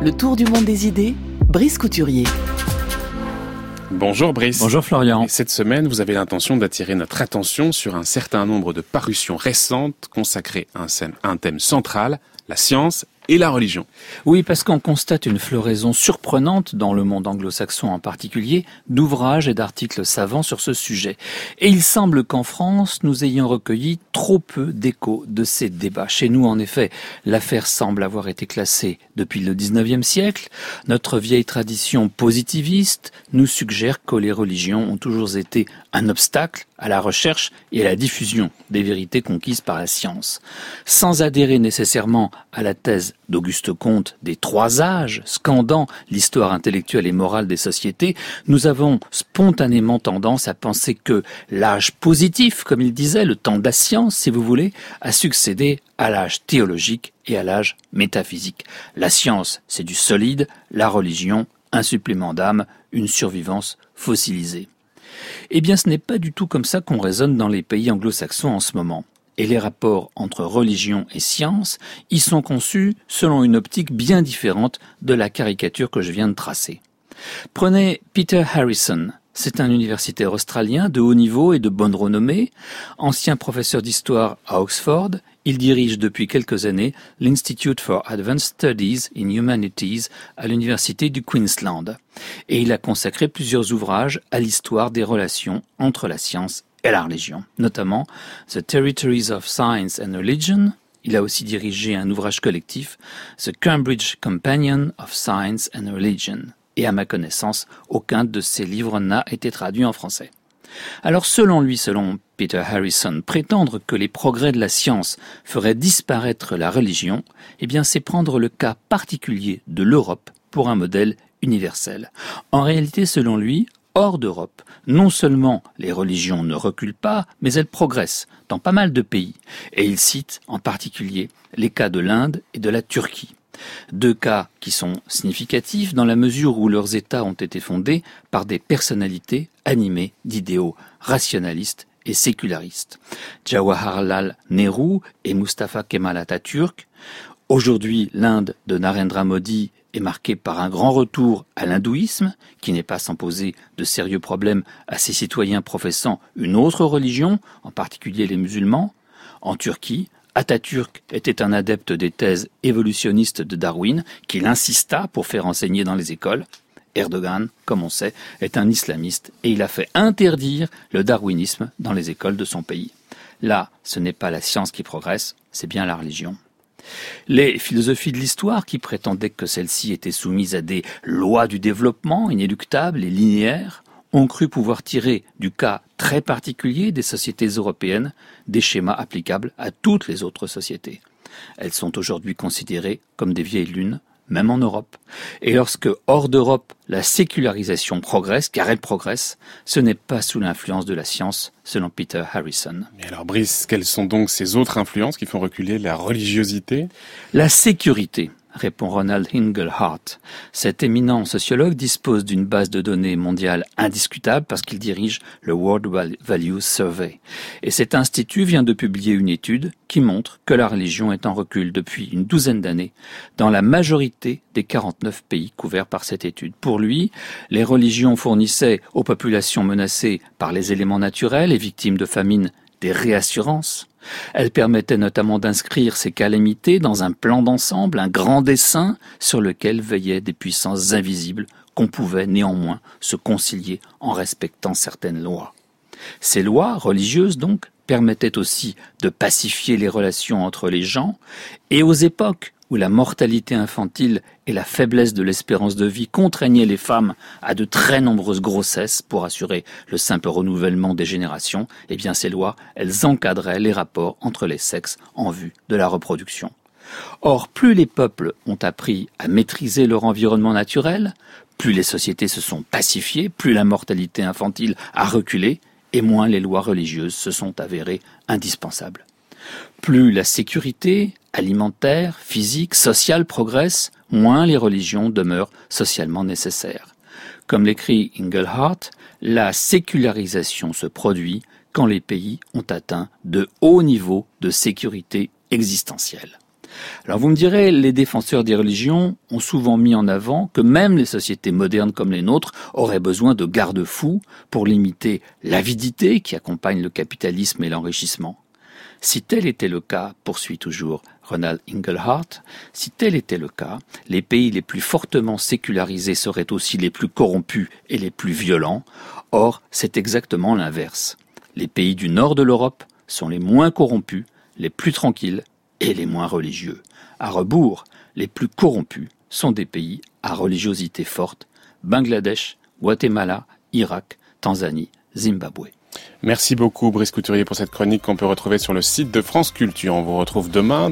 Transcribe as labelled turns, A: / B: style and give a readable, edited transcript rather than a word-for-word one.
A: Le tour du monde des idées, Brice Couturier.
B: Bonjour Brice.
C: Bonjour Florian.
B: Et cette semaine, vous avez l'intention d'attirer notre attention sur un certain nombre de parutions récentes consacrées à un thème central, la science et la religion.
C: Oui, parce qu'on constate une floraison surprenante, dans le monde anglo-saxon en particulier, d'ouvrages et d'articles savants sur ce sujet. Et il semble qu'en France, nous ayons recueilli trop peu d'échos de ces débats. Chez nous, en effet, l'affaire semble avoir été classée depuis le 19e siècle. Notre vieille tradition positiviste nous suggère que les religions ont toujours été un obstacle à la recherche et à la diffusion des vérités conquises par la science. Sans adhérer nécessairement à la thèse d'Auguste Comte des trois âges, scandant l'histoire intellectuelle et morale des sociétés, nous avons spontanément tendance à penser que l'âge positif, comme il disait, le temps de la science, si vous voulez, a succédé à l'âge théologique et à l'âge métaphysique. La science, c'est du solide, la religion, un supplément d'âme, une survivance fossilisée. Eh bien, ce n'est pas du tout comme ça qu'on raisonne dans les pays anglo-saxons en ce moment. Et les rapports entre religion et science y sont conçus selon une optique bien différente de la caricature que je viens de tracer. Prenez Peter Harrison. C'est un universitaire australien de haut niveau et de bonne renommée. Ancien professeur d'histoire à Oxford, il dirige depuis quelques années l'Institute for Advanced Studies in Humanities à l'université du Queensland. Et il a consacré plusieurs ouvrages à l'histoire des relations entre la science et la religion, notamment The Territories of Science and Religion. Il a aussi dirigé un ouvrage collectif, The Cambridge Companion of Science and Religion. Et à ma connaissance, aucun de ces livres n'a été traduit en français. Alors selon Peter Harrison, prétendre que les progrès de la science feraient disparaître la religion, eh bien c'est prendre le cas particulier de l'Europe pour un modèle universel. En réalité, selon lui, hors d'Europe, non seulement les religions ne reculent pas, mais elles progressent dans pas mal de pays. Et il cite en particulier les cas de l'Inde et de la Turquie. Deux cas qui sont significatifs dans la mesure où leurs États ont été fondés par des personnalités animées d'idéaux rationalistes et sécularistes. Jawaharlal Nehru et Mustafa Kemal Atatürk. Aujourd'hui, l'Inde de Narendra Modi est marquée par un grand retour à l'hindouisme, qui n'est pas sans poser de sérieux problèmes à ses citoyens professant une autre religion, en particulier les musulmans. En Turquie, Atatürk était un adepte des thèses évolutionnistes de Darwin, qu'il insista pour faire enseigner dans les écoles. Erdogan, comme on sait, est un islamiste et il a fait interdire le darwinisme dans les écoles de son pays. Là, ce n'est pas la science qui progresse, c'est bien la religion. Les philosophies de l'histoire, qui prétendaient que celle-ci était soumise à des lois du développement inéluctables et linéaires, ont cru pouvoir tirer du cas très particulier des sociétés européennes des schémas applicables à toutes les autres sociétés. Elles sont aujourd'hui considérées comme des vieilles lunes, même en Europe. Et lorsque, hors d'Europe, la sécularisation progresse, car elle progresse, ce n'est pas sous l'influence de la science, selon Peter Harrison.
B: Mais alors Brice, quelles sont donc ces autres influences qui font reculer la religiosité ? La
C: sécurité, répond Ronald Inglehart. Cet éminent sociologue dispose d'une base de données mondiale indiscutable parce qu'il dirige le World Values Survey. Et cet institut vient de publier une étude qui montre que la religion est en recul depuis une douzaine d'années dans la majorité des 49 pays couverts par cette étude. Pour lui, les religions fournissaient aux populations menacées par les éléments naturels et victimes de famine des réassurances. Elle permettait notamment d'inscrire ces calamités dans un plan d'ensemble, un grand dessin sur lequel veillaient des puissances invisibles qu'on pouvait néanmoins se concilier en respectant certaines lois. Ces lois, religieuses donc, permettaient aussi de pacifier les relations entre les gens, et aux époques où la mortalité infantile et la faiblesse de l'espérance de vie contraignaient les femmes à de très nombreuses grossesses pour assurer le simple renouvellement des générations, eh bien ces lois, elles encadraient les rapports entre les sexes en vue de la reproduction. Or, plus les peuples ont appris à maîtriser leur environnement naturel, plus les sociétés se sont pacifiées, plus la mortalité infantile a reculé, et moins les lois religieuses se sont avérées indispensables. Plus la sécurité alimentaire, physique, sociale progresse, moins les religions demeurent socialement nécessaires. Comme l'écrit Inglehart, la sécularisation se produit quand les pays ont atteint de hauts niveaux de sécurité existentielle. Alors vous me direz, les défenseurs des religions ont souvent mis en avant que même les sociétés modernes comme les nôtres auraient besoin de garde-fous pour limiter l'avidité qui accompagne le capitalisme et l'enrichissement. Si tel était le cas, poursuit toujours Ronald Inglehart, si tel était le cas, les pays les plus fortement sécularisés seraient aussi les plus corrompus et les plus violents. Or, c'est exactement l'inverse. Les pays du nord de l'Europe sont les moins corrompus, les plus tranquilles et les moins religieux. À rebours, les plus corrompus sont des pays à religiosité forte, Bangladesh, Guatemala, Irak, Tanzanie, Zimbabwe.
B: Merci beaucoup Brice Couturier pour cette chronique qu'on peut retrouver sur le site de France Culture. On vous retrouve demain.